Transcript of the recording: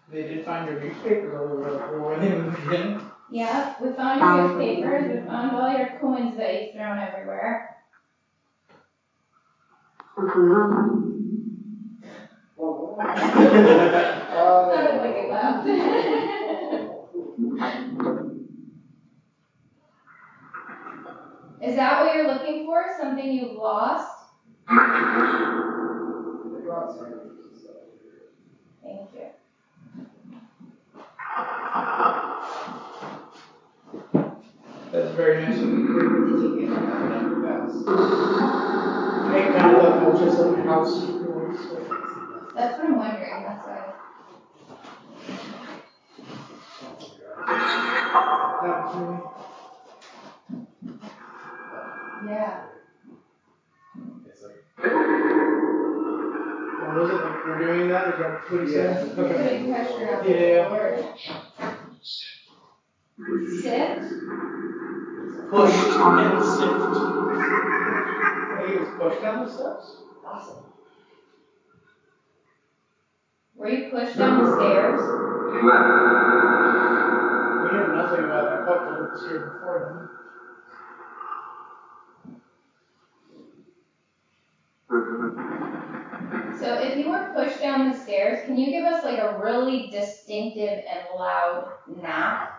They did find your newspapers all over the floor when they moved in. Yeah, we found your newspapers, we found all your coins that you've thrown everywhere. Sounded like it laughed. Is that what you're looking for? Something you've lost? Thank you. That's very nice of you. Where did you get that? I kind of thought that was just like a house. That's what I'm wondering. That's why. That was me. Yeah. What was it like? We're doing that? Is that what he said? You're putting pressure on the floor. Sift? Push and sift. Hey, he was pushed down the steps? Awesome. Were you pushed down the stairs? We knew nothing about that couple that was here before them. So if you were pushed down the stairs, can you give us like a really distinctive and loud knock?